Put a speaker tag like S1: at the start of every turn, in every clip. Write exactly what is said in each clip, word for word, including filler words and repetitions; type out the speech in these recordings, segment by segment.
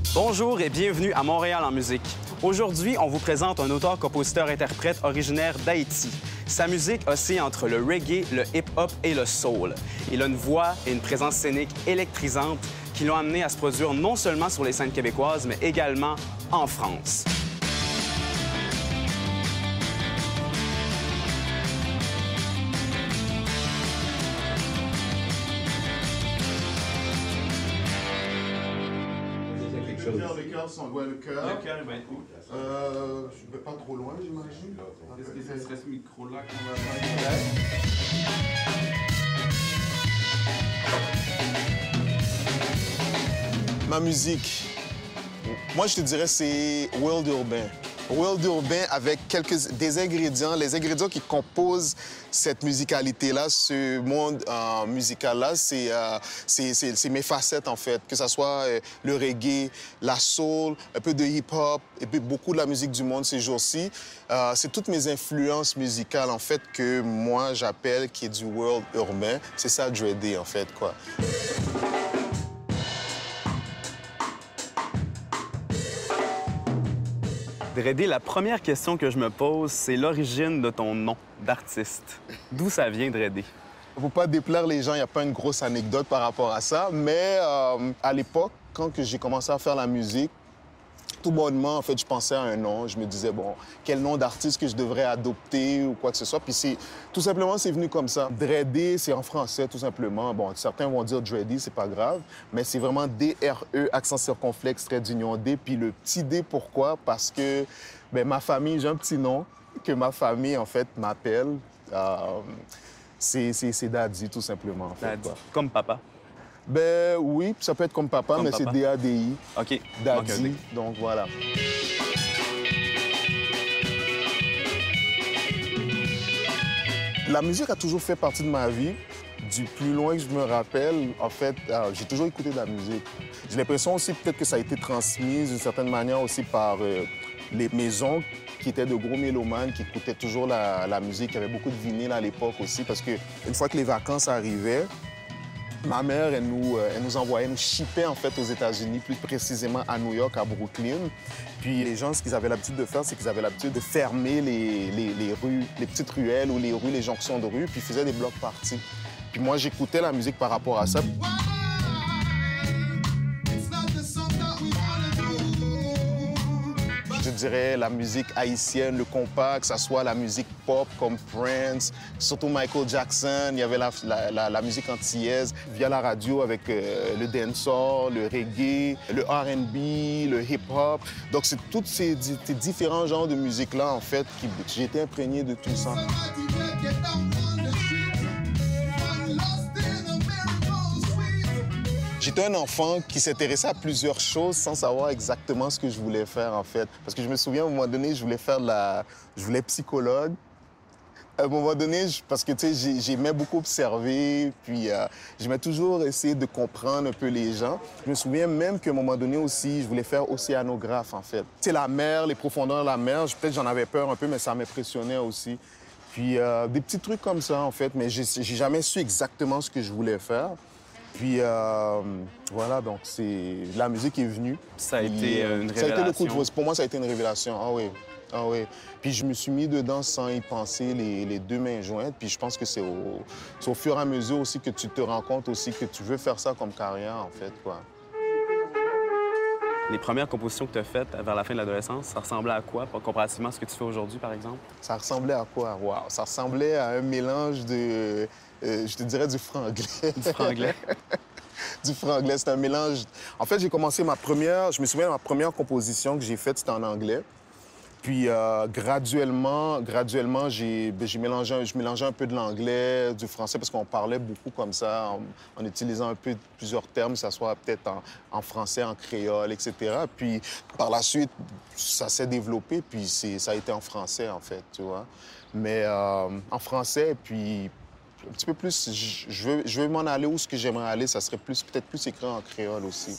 S1: Bonjour et bienvenue à Montréal en musique. Aujourd'hui, on vous présente un auteur-compositeur-interprète originaire d'Haïti. Sa musique oscille entre le reggae, le hip-hop et le soul. Il a une voix et une présence scénique électrisantes qui l'ont amené à se produire non seulement sur les scènes québécoises, mais également en France.
S2: Le cœur, le cœur, on voit le cœur.
S3: Le cœur, il va être où?
S2: Euh, je ne vais pas trop loin, j'imagine.
S3: Est-ce que ce serait ce micro-là qu'on va faire?
S2: Ma musique, moi je te dirais c'est world urbain. World urbain avec quelques des ingrédients, les ingrédients qui composent cette musicalité-là, ce monde euh, musical-là, c'est euh, c'est mes facettes en fait, que ce soit euh, le reggae, la soul, un peu de hip-hop, et puis beaucoup de la musique du monde ces jours-ci. Euh, c'est toutes mes influences musicales en fait que moi j'appelle qui est du world urbain. C'est ça Dreadé en fait quoi.
S1: Dreadé, la première question que je me pose, c'est l'origine de ton nom d'artiste. D'où ça vient, Dreadé?
S2: Faut pas déplaire les gens, il n'y a pas une grosse anecdote par rapport à ça, mais euh, à l'époque, quand j'ai commencé à faire la musique, tout bonnement, en fait, je pensais à un nom. Je me disais, bon, quel nom d'artiste que je devrais adopter ou quoi que ce soit. Puis c'est tout simplement, c'est venu comme ça. Dreadé, c'est en français, tout simplement. Bon, certains vont dire Dreadé, c'est pas grave, mais c'est vraiment D R E, accent circonflexe, trait d'union D. Puis le petit D, pourquoi? Parce que ben, ma famille, j'ai un petit nom que ma famille, en fait, m'appelle. Euh, c'est Daddy, tout simplement, en fait.
S1: Daddy.
S2: Quoi.
S1: Comme papa.
S2: Ben oui, ça peut être comme papa,
S1: comme
S2: mais c'est D A D I.
S1: OK.
S2: Daddy, donc voilà. La musique a toujours fait partie de ma vie. Du plus loin que je me rappelle, en fait, euh, j'ai toujours écouté de la musique. J'ai l'impression aussi peut-être que ça a été transmis d'une certaine manière aussi par euh, les maisons qui étaient de gros mélomanes, qui écoutaient toujours la, la musique. Il y avait beaucoup de vinyle à l'époque aussi, parce qu'une fois que les vacances arrivaient, ma mère, elle nous, elle nous envoyait, nous shippait en fait aux États-Unis, plus précisément à New York, à Brooklyn. Puis les gens, ce qu'ils avaient l'habitude de faire, c'est qu'ils avaient l'habitude de fermer les, les, les rues, les petites ruelles ou les rues, les jonctions de rues, puis ils faisaient des blocs parties. Puis moi, j'écoutais la musique par rapport à ça. Je dirais la musique haïtienne, le compas, que ce soit la musique pop comme Prince, surtout Michael Jackson. Il y avait la, la, la, la musique antillaise via la radio avec euh, le dancehall, le reggae, le R and B, le hip-hop. Donc c'est tous ces, ces différents genres de musique-là, en fait, qui j'ai été imprégné de tout ça. J'étais un enfant qui s'intéressait à plusieurs choses sans savoir exactement ce que je voulais faire, en fait. Parce que je me souviens, à un moment donné, je voulais faire de la... Je voulais être psychologue. À un moment donné, je... parce que, tu sais, j'aimais beaucoup observer, puis euh, j'aimais toujours essayer de comprendre un peu les gens. Je me souviens même qu'à un moment donné aussi, je voulais faire océanographe, en fait. Tu sais, la mer, les profondeurs de la mer, peut-être j'en avais peur un peu, mais ça m'impressionnait aussi. Puis euh, des petits trucs comme ça, en fait, mais j'ai jamais su exactement ce que je voulais faire. Puis euh, voilà, donc c'est la musique est venue.
S1: Ça a été euh, une révélation.
S2: Ça a été le coup de voix. Pour moi, ça a été une révélation. Ah oui, ah oui. Puis je me suis mis dedans sans y penser, les, les deux mains jointes. Puis je pense que c'est au, au fur et à mesure aussi que tu te rends compte aussi que tu veux faire ça comme carrière, en fait, quoi.
S1: Les premières compositions que tu as faites vers la fin de l'adolescence, ça ressemblait à quoi, comparativement à ce que tu fais aujourd'hui, par exemple?
S2: Ça ressemblait à quoi? Wow! Ça ressemblait à un mélange de... Euh, je te dirais du franglais.
S1: Du franglais?
S2: Du franglais, c'est un mélange. En fait, j'ai commencé ma première... Je me souviens, ma première composition que j'ai faite, c'était en anglais. Puis euh, graduellement, graduellement, j'ai mélangé, je mélangeais un peu de l'anglais, du français, parce qu'on parlait beaucoup comme ça, en, en utilisant un peu plusieurs termes, que ce soit peut-être en, en français, en créole, et cetera. Puis par la suite, ça s'est développé, puis ça a été en français, en fait, tu vois. Mais euh, en français, puis un petit peu plus, je, je veux, je veux m'en aller où ce que j'aimerais aller, ça serait plus peut-être plus écrit en créole aussi.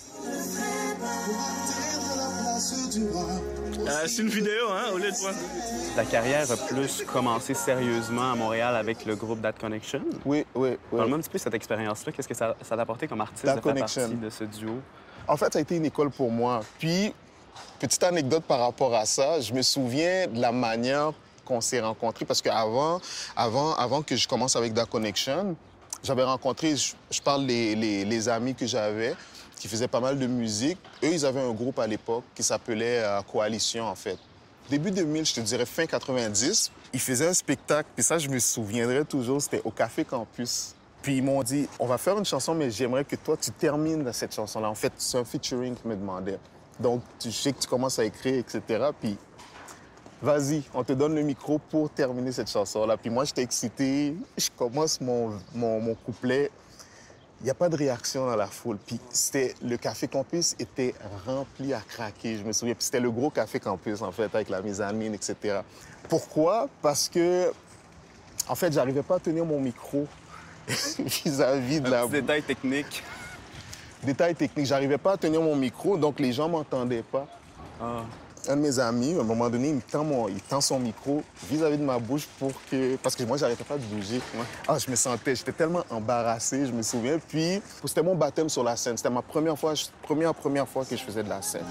S3: Euh, c'est une vidéo, hein, au lieu de toi.
S1: Ta carrière a plus commencé sérieusement à Montréal avec le groupe That Connection.
S2: Oui, oui, oui.
S1: Parle-moi un petit peu de cette expérience-là. Qu'est-ce que ça t'a apporté comme artiste
S2: That
S1: de faire
S2: Connection.
S1: partie de ce duo?
S2: En fait, ça a été une école pour moi. Puis, petite anecdote par rapport à ça, je me souviens de la manière qu'on s'est rencontrés parce qu'avant avant, avant que je commence avec Da Connection, j'avais rencontré, je, je parle des les, les amis que j'avais qui faisaient pas mal de musique. Eux, ils avaient un groupe à l'époque qui s'appelait euh, Coalition, en fait. Début deux mille, je te dirais fin quatre-vingt-dix, ils faisaient un spectacle, puis ça, je me souviendrai toujours, c'était au Café Campus. Puis ils m'ont dit, on va faire une chanson, mais j'aimerais que toi, tu termines cette chanson-là. En fait, c'est un featuring qu'ils me demandaient. Donc, tu sais que tu commences à écrire, et cetera. Puis, vas-y, on te donne le micro pour terminer cette chanson-là. Puis moi, j'étais excité, je commence mon, mon, mon couplet. Il n'y a pas de réaction dans la foule. Puis c'était, le Café Campus était rempli à craquer, je me souviens. Puis c'était le gros Café Campus, en fait, avec la mezzanine, et cetera. Pourquoi? Parce que, en fait, j'arrivais pas à tenir mon micro vis-à-vis de la...
S1: Un petit détail technique.
S2: Détail technique, j'arrivais pas à tenir mon micro, donc les gens m'entendaient pas.
S1: Ah.
S2: Un de mes amis, à un moment donné, il me tend, mon, il tend son micro vis-à-vis de ma bouche pour que... Parce que moi, j'arrêtais pas de bouger. Ouais. Ah, je me sentais... J'étais tellement embarrassé, je me souviens. Puis, c'était mon baptême sur la scène. C'était ma première fois, première, première fois que je faisais de la scène.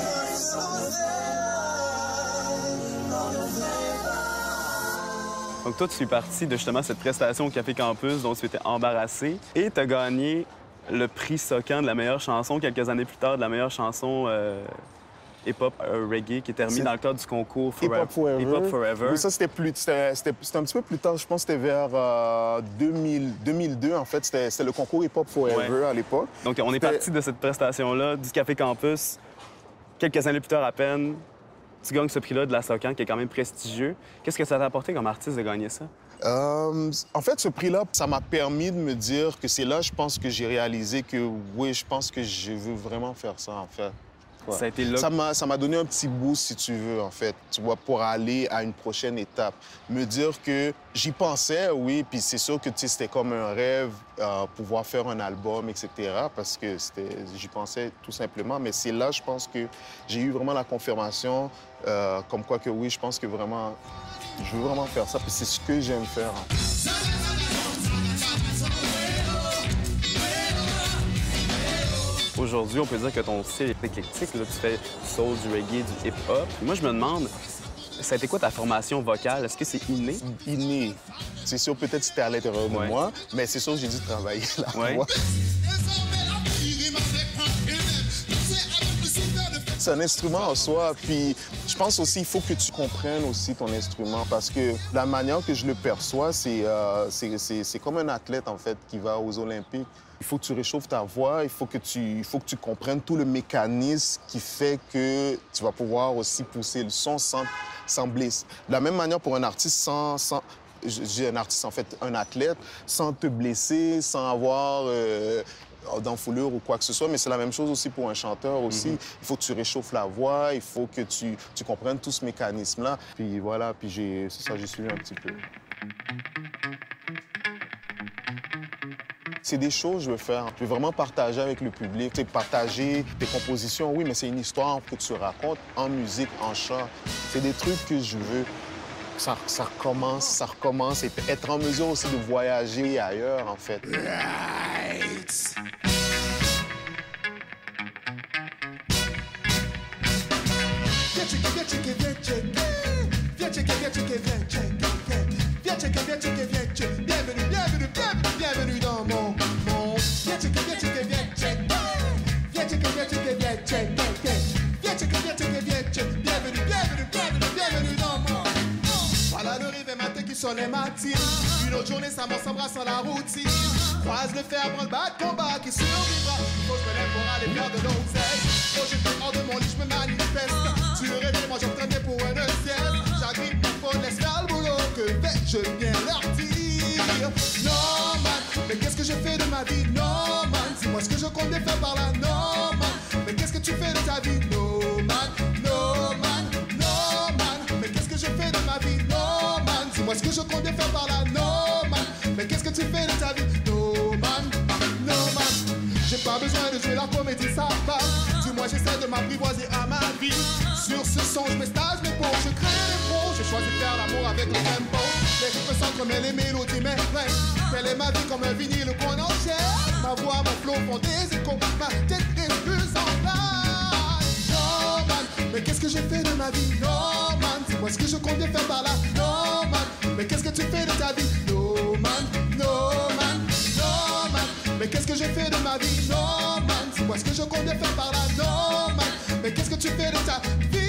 S1: Donc toi, tu fais partie de justement cette prestation au Café Campus dont tu étais embarrassé et tu as gagné le prix Socan de la meilleure chanson quelques années plus tard, de la meilleure chanson... Euh... hip-hop euh, reggae qui est terminé dans le cadre du concours Forever.
S2: Hip-hop Forever.
S1: Hip-hop Forever.
S2: Oui, ça, c'était plus... C'était, c'était, c'était un petit peu plus tard. Je pense que c'était vers euh, deux mille, deux mille deux, en fait. C'était, c'était le concours Hip-Hop Forever ouais. à l'époque.
S1: Donc, on est
S2: c'était...
S1: parti de cette prestation-là, du Café Campus. Quelques années plus tard à peine, tu gagnes ce prix-là de la Socan, qui est quand même prestigieux. Qu'est-ce que ça t'a apporté comme artiste de gagner ça?
S2: Euh, en fait, ce prix-là, ça m'a permis de me dire que c'est là, je pense, que j'ai réalisé que, oui, je pense que je veux vraiment faire ça, en fait. Ouais.
S1: Ça a été là...
S2: Ça m'a, ça m'a donné un petit boost, si tu veux, en fait, tu vois, pour aller à une prochaine étape. Me dire que j'y pensais, oui, puis c'est sûr que, tu sais, c'était comme un rêve, euh, pouvoir faire un album, et cetera, parce que c'était, j'y pensais tout simplement. Mais c'est là, je pense que j'ai eu vraiment la confirmation, euh, comme quoi que, oui, je pense que vraiment, je veux vraiment faire ça, puis c'est ce que j'aime faire. En fait.
S1: Aujourd'hui, on peut dire que ton style est éclectique. Là, tu fais du soul, du reggae, du hip-hop. Moi, je me demande, ça a été quoi ta formation vocale? Est-ce que c'est inné?
S2: Inné. C'est sûr, peut-être c'était à l'intérieur de
S1: ouais.
S2: moi, mais c'est sûr que j'ai dû travailler la
S1: ouais.
S2: voix. C'est un instrument en soi, puis je pense aussi qu'il faut que tu comprennes aussi ton instrument parce que la manière que je le perçois, c'est, euh, c'est, c'est, c'est comme un athlète, en fait, qui va aux Olympiques. Il faut que tu réchauffes ta voix, il faut que tu, il faut que tu comprennes tout le mécanisme qui fait que tu vas pouvoir aussi pousser le son sans, sans blesser. De la même manière pour un artiste, sans... sans j'ai un artiste, en fait, un athlète, sans te blesser, sans avoir... Euh, d'enfoulure ou quoi que ce soit, mais c'est la même chose aussi pour un chanteur aussi. Mm-hmm. Il faut que tu réchauffes la voix, il faut que tu, tu comprennes tout ce mécanisme-là. Puis voilà, puis j'ai, c'est ça, j'ai suivi un petit peu. C'est des choses que je veux faire. Je veux vraiment partager avec le public. Tu sais, partager tes compositions, oui, mais c'est une histoire que tu racontes en musique, en chant. C'est des trucs que je veux. Ça, ça recommence, ça recommence. Et être en mesure aussi de voyager ailleurs, en fait. Right. Bienvenue, bienvenue, bienvenue dans mon monde. Viens checker, viens checker, viens checker. Viens checker, viens checker, viens checker. Viens checker, viens checker, viens checker. Bienvenue, bienvenue, bienvenue, bienvenue dans mon monde. Voilà le réveil matin qui sonne les matines. Une autre journée, ça m'en s'embrasse dans la routine. Croise le fer, prends le bas de combat qui survivra. Faut que je me lève pour aller faire de l'oseille. Faut que j'étais hors de mon lit, je me manifeste. Tu le réveilles, moi j'entraînais pour un ciel. J'agrippe mon phone, laisse faire le boulot. Que vais-je bien leur dire? Non, man, mais qu'est-ce que je fais de ma vie? Non, man, dis-moi ce que je compte bien faire par là. Non, man, mais qu'est-ce que tu fais de ta vie? No, man, no, man, no, man, mais qu'est-ce que je fais de ma vie? No, man, dis-moi ce que je compte bien faire par là. Non, man, mais qu'est-ce que tu fais de ta vie? No, man, no, man, j'ai pas besoin de jouer la comédie, ça passe. Dis-moi, j'essaie de m'apprivoiser à ma vie. Sur ce son, je me stage mes peaux, je crée les mots, je
S4: choisi de faire l'amour avec le tempo. Les rythmes s'entremêlent, les mélodies m'effraient. Telle est ma vie comme un vinyle qu'on enchaîne. Ma voix, mon flow font des échos. Ma tête réfuse en flamme. No man, mais qu'est-ce que j'ai fait de ma vie? No man, c'est moi ce que je compte bien faire par là. No man, mais qu'est-ce que tu fais de ta vie? No man, no man, no man, mais qu'est-ce que j'ai fait de ma vie? No man, c'est moi ce que je compte bien faire par là. No man, mais qu'est-ce que tu fais de ta vie?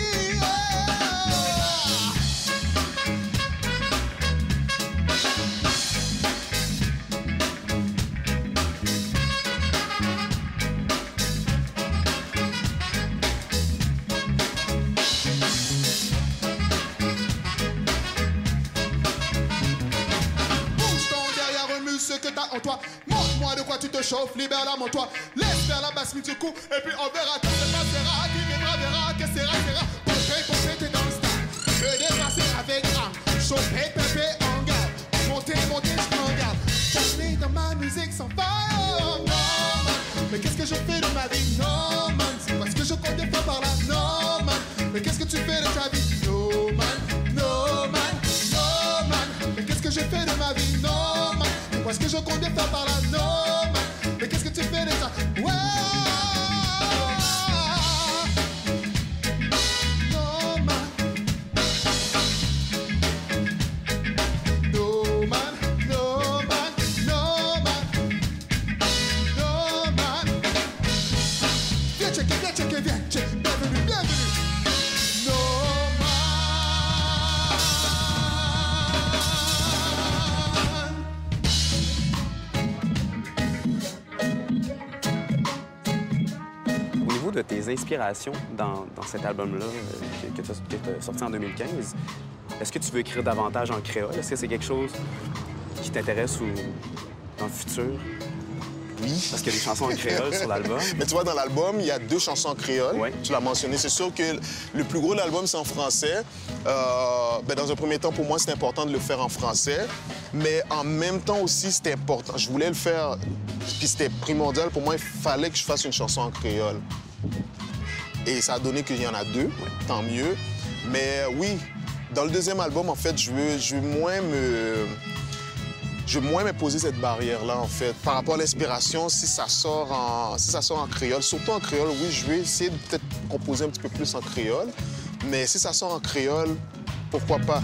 S4: En toi, montre-moi de quoi tu te chauffes, libère la mon toi. Laisse faire la basse du coup, et puis on verra que c'est passera, qui viendra verra que c'est sera. Pomper, pomper, t'es dans le stade. Me déplacer avec âme, chauffer, pépé, en garde. Monter, monter, je m'en garde. Chanter dans ma musique sans fire. Non man, mais qu'est-ce que je fais de ma vie? Non man, c'est parce que je compte des fois par là. Non man, mais qu'est-ce que tu fais de ta vie? No man, no man, no man, mais qu'est-ce que je fais de ma vie? No man. Parce que je compte bien faire par là, non, man. Mais qu'est-ce que tu fais de ça? Ouais. No man. No man, no man, no man. No man. Viens checker, viens checker, viens checker. Bienvenue, bienvenue. No man.
S1: De tes inspirations dans, dans cet album-là euh, que, que tu as sorti en deux mille quinze, est-ce que tu veux écrire davantage en créole? Est-ce que c'est quelque chose qui t'intéresse ou dans le futur?
S2: Oui.
S1: Parce qu'il y a des chansons en créole sur l'album.
S2: Mais tu vois, dans l'album, il y a deux chansons en créole.
S1: Ouais.
S2: Tu l'as mentionné. C'est sûr que le plus gros de l'album, c'est en français. Euh, ben, dans un premier temps, pour moi, c'est important de le faire en français. Mais en même temps aussi, c'était important. Je voulais le faire, puis c'était primordial. Pour moi, il fallait que je fasse une chanson en créole. Et ça a donné qu'il y en a deux, ouais. Tant mieux. Mais oui, dans le deuxième album, en fait, je veux, je veux moins me... Je veux moins me poser cette barrière-là, en fait. Par rapport à l'inspiration, si ça sort en, si ça sort en créole, surtout en créole, oui, je vais essayer de peut-être composer un petit peu plus en créole. Mais si ça sort en créole, pourquoi pas?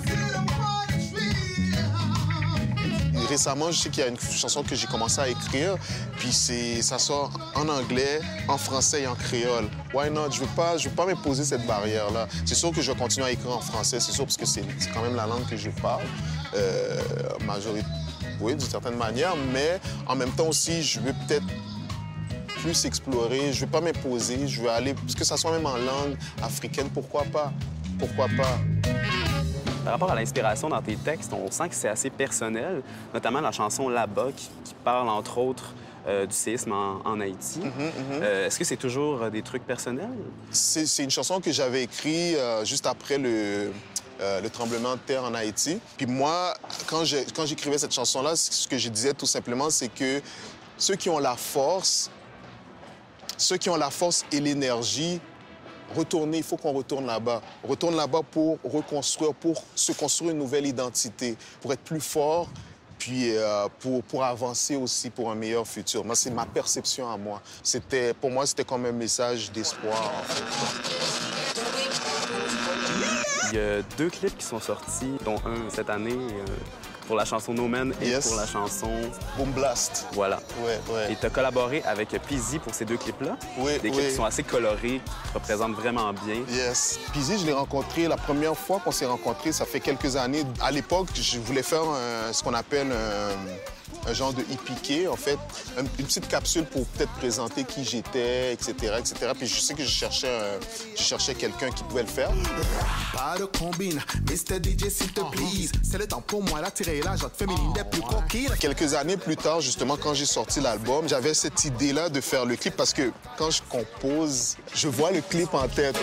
S2: Récemment, je sais qu'il y a une chanson que j'ai commencé à écrire, puis ça sort en anglais, en français et en créole. Why not? Je ne veux pas, je veux pas me poser cette barrière-là. C'est sûr que je vais continuer à écrire en français, c'est sûr, parce que c'est quand même la langue que je parle, euh, majorité, oui, d'une certaine manière, mais en même temps aussi, je veux peut-être plus explorer, je ne veux pas m'imposer, je veux aller, parce que ça soit même en langue africaine, pourquoi pas? Pourquoi pas?
S1: Par rapport à l'inspiration dans tes textes, on sent que c'est assez personnel, notamment la chanson Là-bas qui, qui parle, entre autres, euh, du séisme en, en Haïti. Mm-hmm, mm-hmm. Euh, est-ce que c'est toujours des trucs personnels? C'est une chanson que j'avais écrite euh, juste après le, euh, le tremblement de terre en Haïti. Puis moi, quand j'écrivais cette chanson-là, ce que je disais tout simplement, c'est que ceux qui ont la force, ceux qui ont la force et l'énergie, retourner, il faut qu'on retourne là-bas. On retourne là-bas pour reconstruire, pour se construire une nouvelle identité, pour être plus fort, puis euh, pour, pour avancer aussi pour un meilleur futur. Moi, c'est ma perception à moi. C'était, pour moi, c'était comme un message d'espoir, en fait. Il y a deux clips qui sont sortis, dont un cette année, euh, pour la chanson No Man et yes. pour la chanson...
S2: Boom Blast.
S1: Voilà.
S2: Ouais, ouais.
S1: Et tu as collaboré avec Pizzy pour ces deux clips-là.
S2: Oui,
S1: Des clips
S2: oui.
S1: qui sont assez colorés, qui représentent vraiment bien.
S2: Yes. Pizzy, je l'ai rencontré la première fois qu'on s'est rencontrés, ça fait quelques années. À l'époque, je voulais faire un, ce qu'on appelle un, un genre de hippie, en fait, une, une petite capsule pour peut-être présenter qui j'étais, et cetera, et cetera. Puis je sais que je cherchais, un, je cherchais quelqu'un qui pouvait le faire.
S4: Pas de combine, mister D J, s'il te plaît. C'est le temps pour moi d'attirer la gente féminine des plus coquines.
S2: Quelques années plus tard, justement, quand j'ai sorti l'album, j'avais cette idée-là de faire le clip parce que quand je compose, je vois le clip en tête.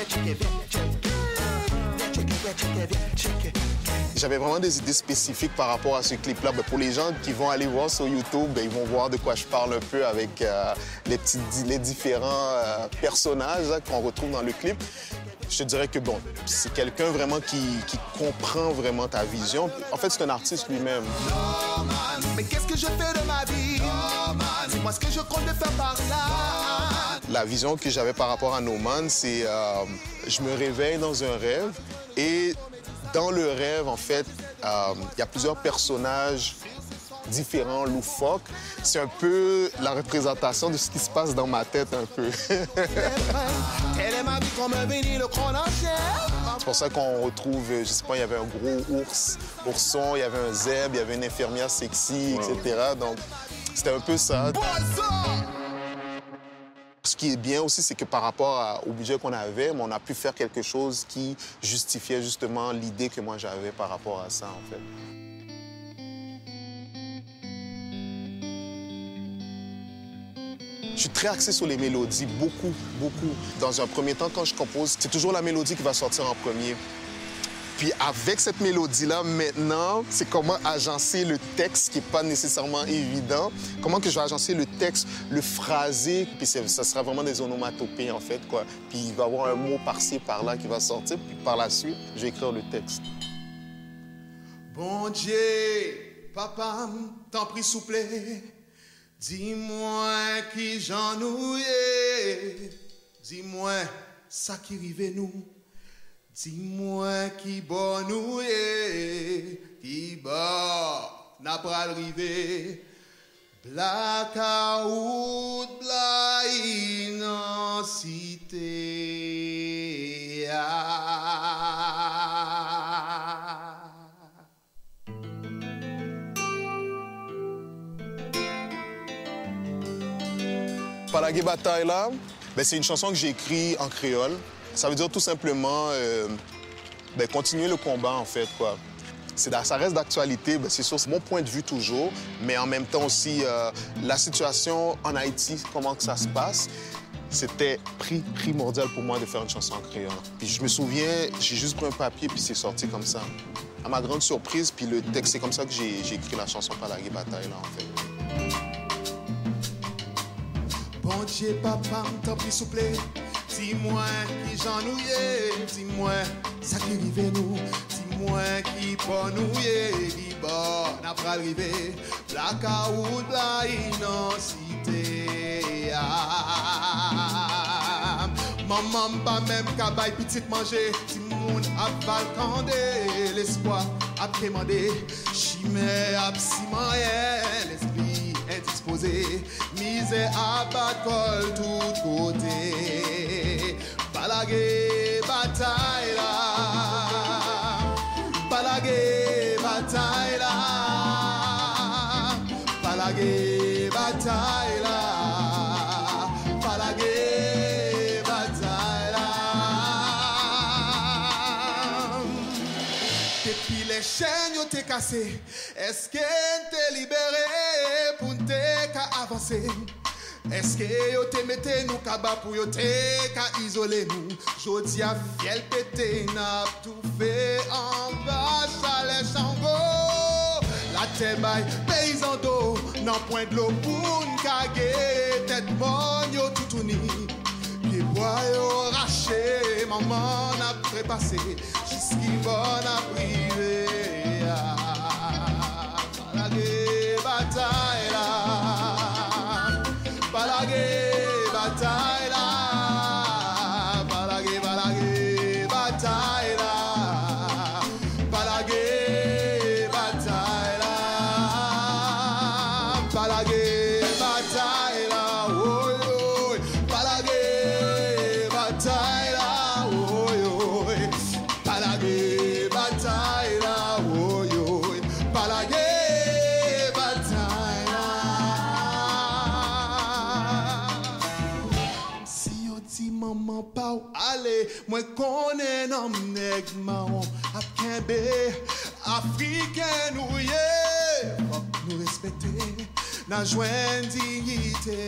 S2: J'avais vraiment des idées spécifiques par rapport à ce clip-là. Ben, pour les gens qui vont aller voir sur YouTube, ben, ils vont voir de quoi je parle un peu avec euh, les, petits, les différents euh, personnages qu'on retrouve dans le clip. je te dirais que, bon, c'est quelqu'un vraiment qui, qui comprend vraiment ta vision. En fait, c'est un artiste lui-même.
S4: Oh man, mais qu'est-ce que je fais de ma vie? Oh man, dis-moi ce que je compte faire par là.
S2: La vision que j'avais par rapport à No Man, c'est euh, je me réveille dans un rêve et dans le rêve, en fait, il euh, y a plusieurs personnages différents, loufoques. C'est un peu la représentation de ce qui se passe dans ma tête un peu. C'est pour ça qu'on retrouve, je sais pas, il y avait un gros ours, ourson, il y avait un zèbre, il y avait une infirmière sexy, wow. et cetera. Donc, c'était un peu ça. Ce qui est bien aussi, c'est que par rapport à, au budget qu'on avait, on a pu faire quelque chose qui justifiait justement l'idée que moi j'avais par rapport à ça, en fait. Je suis très axé sur les mélodies, beaucoup, beaucoup. Dans un premier temps, quand je compose, c'est toujours la mélodie qui va sortir en premier. Puis avec cette mélodie-là, maintenant, c'est comment agencer le texte, qui n'est pas nécessairement évident. Comment que je vais agencer le texte, le phraser, puis ça sera vraiment des onomatopées, en fait, quoi. Puis il va y avoir un mot par-ci, par-là qui va sortir, puis par la suite, je vais écrire le texte.
S4: Bon Dieu, papa, t'en prie, s'il vous plaît, dis-moi qui j'en oué, dis-moi ça qui rive nous. Dis-moi qui bon nous est, qui bon n'a pas arrivé. Blackout, bla immensité.
S2: Palagé Bataille, là, ben, c'est une chanson que j'ai écrite en créole. Ça veut dire tout simplement euh, ben, continuer le combat, en fait, quoi. Ça reste d'actualité, ben, c'est sûr, c'est mon point de vue toujours, mais en même temps aussi, euh, la situation en Haïti, comment que ça se passe, c'était pri primordial pour moi de faire une chanson en créole. Puis je me souviens, j'ai juste pris un papier, puis c'est sorti comme ça. À ma grande surprise, puis le texte, c'est comme ça que j'ai écrit la chanson Palagé Bataille, là, en fait.
S4: Bon Dieu, papa, t'en prie, s'il vous plaît. Dis-moi qui j'en ouye, dis-moi ça qui rive nous, dis-moi qui bon ouye, qui bon n'a pas arrivé, blackout, bla immensité. Ah, maman pas même qu'à baille petite manger, si moun a balcandé, l'espoir a quémandé, chimère a psimaye, l'esprit indisposé, misère à battre col tout côté. Palagé bataille là, palagé bataille là, palagé bataille là, palagé bataille là. Depuis les chaînes yo t'es cassé, est-ce que t'es libéré pour t'es avancer? Est-ce que yo te mette nous kaba pour yo te ka isoler nous? Jodi a fiel pété n'a tout fait en bas chalet chango. La terre baille paysan d'eau, nan point de l'eau pour n'kage tête bonne yo tout uni. Pied bois yo raché, maman n'a prépassé, jusqu'y bon a privé. Palagé bataille là. Palagé bataille là, palagé, palagé bataille là, palagé bataille là, palagé bataille là, oh oh, palagé bataille là, oh oh, palagé bataille là, oh oh, palagé. Maman pa ou ale, moi connais nom nèg marron, a kembe, africain nous yé, faut nous respecter, n'a joint dignité.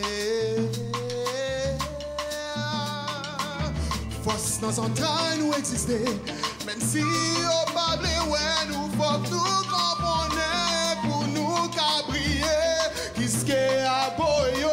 S4: Force dans entrailles nous exister, même si au pas ouais nous faut nous comprendre pour nous cabrier, qu'est-ce que a boyo.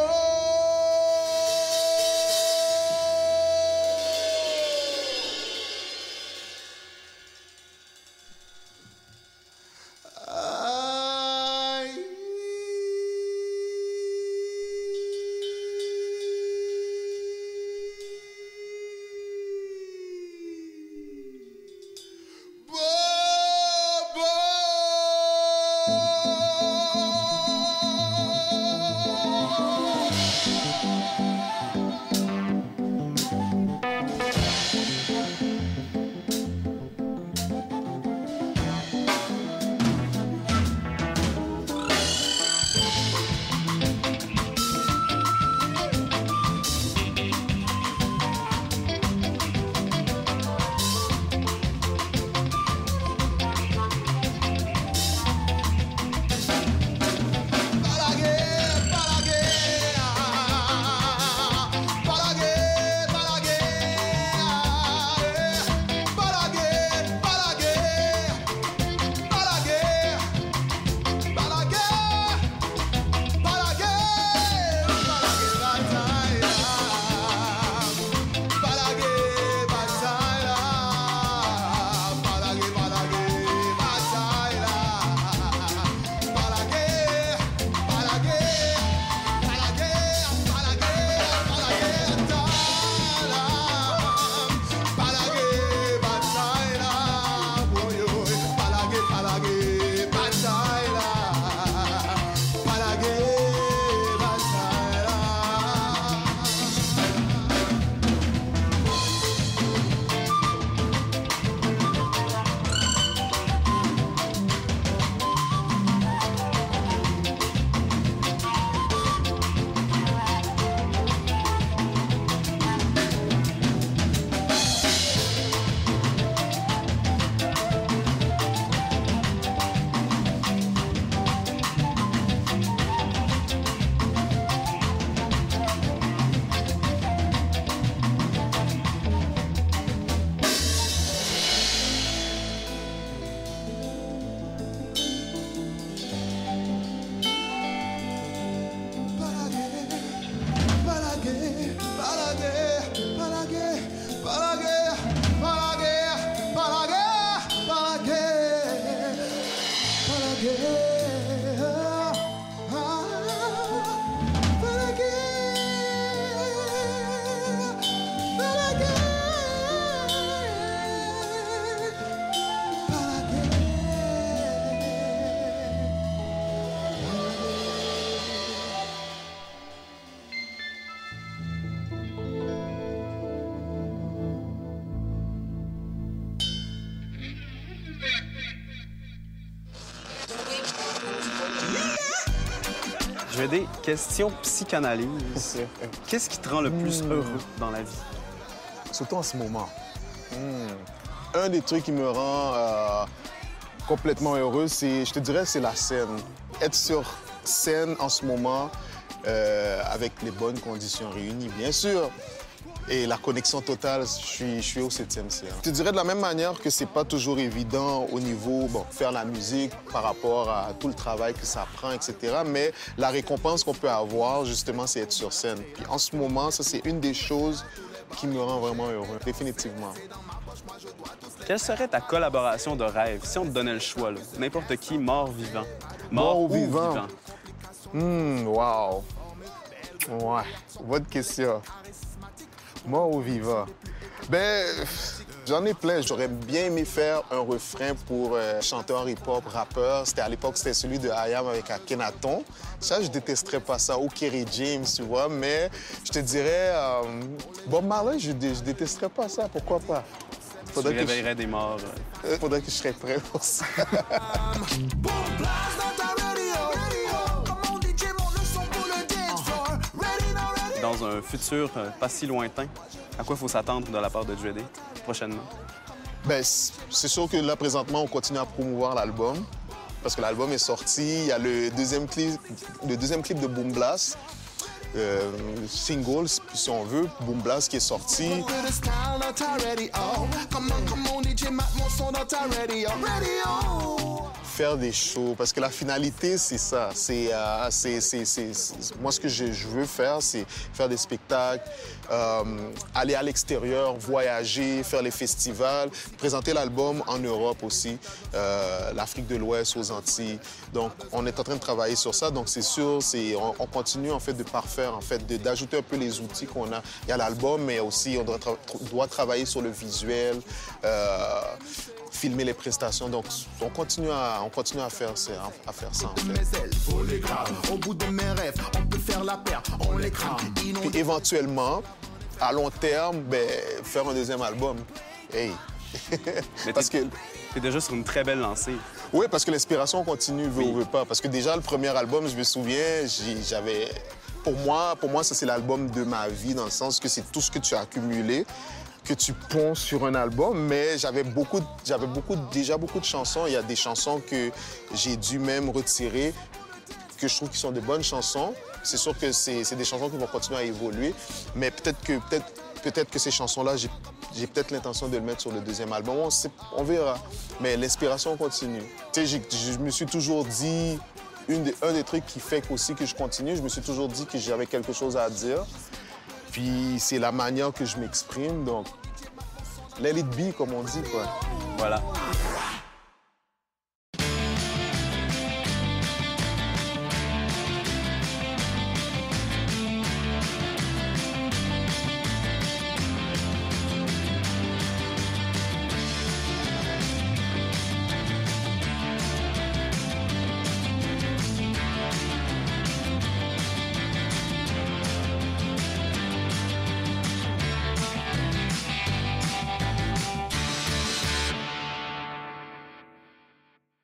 S1: Je vais des questions psychanalyse. Qu'est-ce qui te rend le plus
S2: Mmh.
S1: heureux dans la vie?
S2: Surtout en ce moment. Hmm. Un des trucs qui me rend euh, complètement heureux, c'est, je te dirais, c'est la scène. Être sur scène en ce moment, euh, avec les bonnes conditions réunies, bien sûr. Et la connexion totale, je suis, je suis au septième ciel. Je te dirais de la même manière que c'est pas toujours évident au niveau, bon, faire la musique par rapport à tout le travail que ça prend, et cetera. Mais la récompense qu'on peut avoir, justement, c'est être sur scène. Puis en ce moment, ça, c'est une des choses qui me rend vraiment heureux, définitivement.
S1: Quelle serait ta collaboration de rêve si on te donnait le choix, là? N'importe qui, mort, vivant.
S2: Mort ou vivant? Hmm, wow. Ouais, bonne question. Mort ou vivant? Ben, j'en ai plein. J'aurais bien aimé faire un refrain pour euh, chanteur hip-hop, rappeur. C'était à l'époque, c'était celui de I Am avec Akhenaton. Ça, je détesterais pas ça. Ou Kerry James, tu vois. Mais je te dirais, euh, Bob Marley, je, dé- je détesterais pas ça. Pourquoi pas?
S1: Tu
S2: Faudrait que
S1: réveillerais des morts. euh.
S2: je... Faudrait que je serais prêt pour ça.
S1: Dans un futur euh, pas si lointain, à quoi il faut s'attendre de la part de Dreddy prochainement?
S2: Ben, c- c'est sûr que là, présentement, on continue à promouvoir l'album. Parce que l'album est sorti. Il y a le deuxième clip, le deuxième clip de Boom Blast. Euh, single, si on veut, Boom Blast qui est sorti. Faire des shows, parce que la finalité, c'est ça. C'est, euh, c'est, c'est, c'est- c'est- moi, ce que je, je veux faire, c'est faire des spectacles, euh, aller à l'extérieur, voyager, faire les festivals, présenter l'album en Europe aussi, euh, l'Afrique de l'Ouest, aux Antilles. Donc, on est en train de travailler sur ça. Donc, c'est sûr, c'est, on, on continue en fait de parfaire, en fait, de- d'ajouter un peu les outils qu'on a. Il y a l'album, mais aussi on doit, tra- doit travailler sur le visuel. Euh, filmer les prestations. Donc, on continue à, on continue à, faire, ça, à faire ça, en fait.
S4: Au bout de mes rêves, on peut faire la paire, on les crame.
S2: Puis éventuellement, à long terme, ben, faire un deuxième album. Hey!
S1: Mais
S2: Parce
S1: t'es-
S2: que...
S1: T'es déjà sur une très belle lancée.
S2: Oui, parce que l'inspiration continue, veut
S1: Oui.
S2: ou veut pas. Parce que déjà, le premier album, je me souviens, j'ai- j'avais... Pour moi, pour moi, ça, c'est l'album de ma vie, dans le sens que c'est tout ce que tu as accumulé, que tu ponds sur un album. Mais j'avais beaucoup, j'avais beaucoup, déjà beaucoup de chansons. Il y a des chansons que j'ai dû même retirer, que je trouve qui sont de bonnes chansons. C'est sûr que c'est c'est des chansons qui vont continuer à évoluer. Mais peut-être que, peut-être, peut-être que ces chansons-là, j'ai j'ai peut-être l'intention de le mettre sur le deuxième album. On, sait- on verra. Mais l'inspiration continue. Tu sais, j'ai- je me suis toujours dit... Une des- un des trucs qui fait aussi que je continue, je me suis toujours dit que j'avais quelque chose à dire. Puis c'est la manière que je m'exprime, donc let it be, comme on dit, quoi.
S1: Voilà.